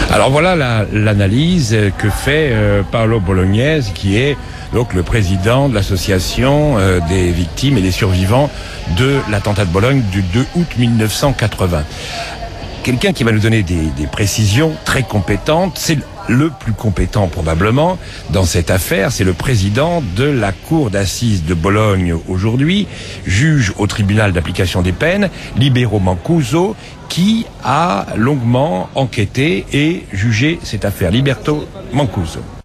Alors voilà l'analyse que fait Paolo Bolognese, qui est donc le président de l'association des victimes et des survivants de l'attentat de Bologne du 2 août 1980. Quelqu'un qui va nous donner des précisions très compétentes. C'est le plus compétent probablement dans cette affaire. C'est le président de la cour d'assises de Bologne aujourd'hui, juge au tribunal d'application des peines, Libero Mancuso, qui a longuement enquêté et jugé cette affaire. Liberto Mancuso.